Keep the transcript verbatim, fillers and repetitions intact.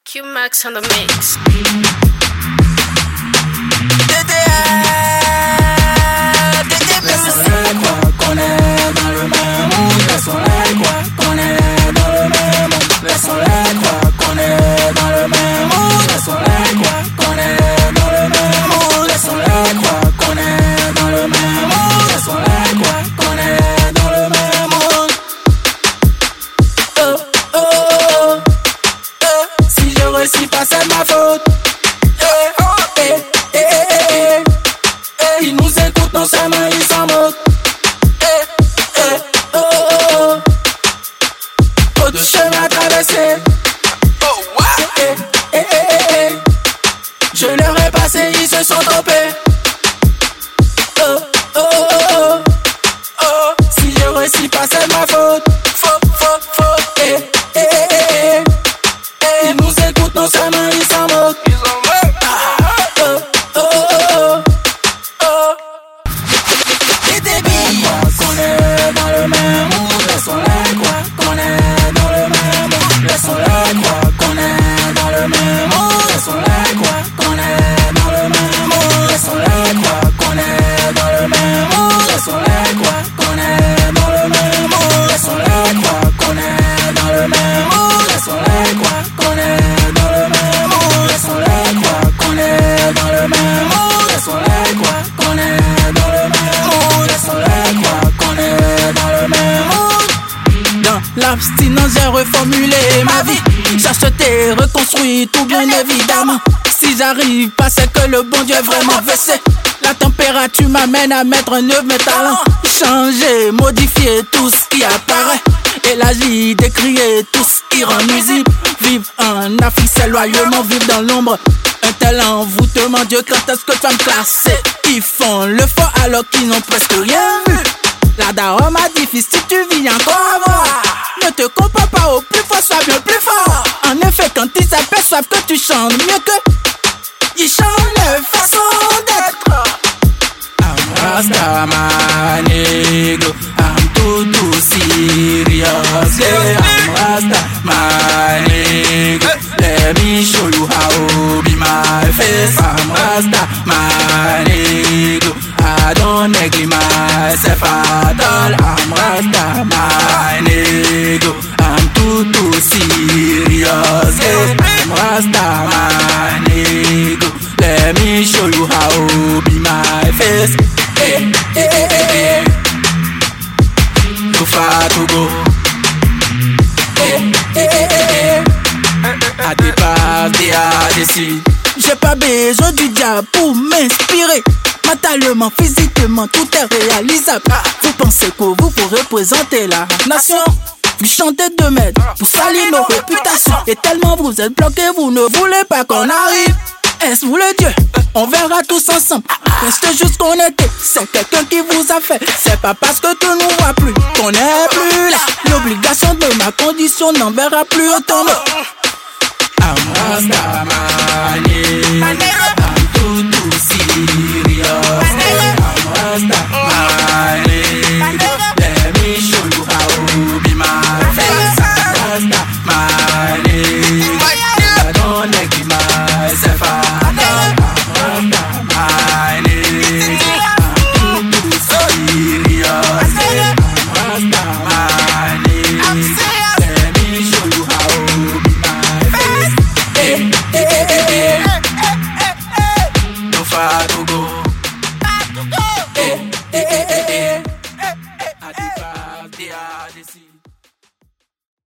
Q-Max on the mix. Laissons-les croire qu'on est dans le même monde. Laissons-les croire qu'on est dans le même monde. Laissons-les croire qu'on est dans le même monde. Laissons-les croire qu'on est dans le même monde. Laissons-les croire qu'on est dans le même monde. Laissons-les croire qu'on est dans le même monde. Oh, oh, oh, oh. Si je réussis pas, c'est de ma faute. Eh, eh, eh, eh, eh, eh. Ils nous écoutent, non seulement ils s'en moquent. Eh, eh, oh, oh, oh. Trop de chemin à traverser. Oh, wow. Eh, eh, eh, eh, eh. Je leur ai passé, ils se sont trompés. Oh, oh, oh, oh, oh. Si je réussis pas, c'est ma faute. Faute, faute, faute. Eh, eh, eh, eh, eh. Eh, ils nous écoutent, non seulement ils s'en moquent. Ils s'en moquent. Ah, oh, oh, oh, oh, oh. Les débiles. Qu'on est dans le même monde. Laissons-les croire qu'on est dans le même monde. Laissons-les croire qu'on est dans le même monde. Laissons-les croire qu'on est dans le même monde. Laissons-les croire qu'on est dans le même monde. Laissons-les croire qu'on est dans le même monde. Laissons-les croire qu'on est dans le même monde. Laissons-les croire qu'on est dans le même monde. Laissons-les croire qu'on est dans le même monde. Laissons-les croire qu'on est dans le même monde. Laissons-les croire qu'on est dans le même monde. Dans l'abstinence, j'ai reformulé ma vie. J'achetais, reconstruit tout bien évidemment. Si j'arrive pas, c'est que le bon Dieu est vraiment vexé. La température m'amène à mettre un œuvre mes talents. Changer, modifier tout ce qui apparaît. Élargir, décrier tout ce qui rend nuisible. Vivre en Afrique, c'est loyalement vivre dans l'ombre. Un tel envoûtement, Dieu, quand est-ce que tu vas me classer? Ils font le fort alors qu'ils n'ont presque rien vu. La daronne m'a dit, fils, si tu vis encore à voir, ne te compare pas au plus fort, sois bien plus fort. En effet, quand ils s'aperçoivent que tu chantes mieux que ils chantent leur façon d'être. I'm Rasta, my nigga. I'm too, too serious. Yeah, I'm Rasta, my nigga. Let me show you how be my face. I'm Rasta, my nigga. I don't neglect myself at all. I'm Rasta, my nigga. I'm too, too serious. Yeah, I'm Rasta, my nigga. Let me show you how be my face. Eh, eh, eh, eh, eh. Too far to go. Eh, eh, eh, eh, eh. I dépasse des Odyssey. J'ai pas besoin du diable pour m'inspirer. Mentalement, physiquement, tout est réalisable. Vous pensez que vous pourrez représenter la nation? Vous chantez de mètres, vous salir nos réputations. Et tellement vous êtes bloqués, vous ne voulez pas qu'on arrive. Est-ce vous le Dieu? On verra tous ensemble. Reste juste qu'on était. C'est quelqu'un qui vous a fait. C'est pas parce que tu nous vois plus qu'on est plus là. L'obligation de ma condition n'en verra plus autant. I'm Rasta, my nigga. I'm too, too serious. I'm Rasta, my nigga. Let me show you how be my face. I'm Rasta, my nigga. I don't neglect myself at all. I'm Rasta, my nigga. I'm too, too serious. I'm Rasta, my nigga. Let me show you how be my face. Eh, eh, eh, eh, eh. No far to go. Eh, eh, eh, eh, eh. I depart the Odyssey.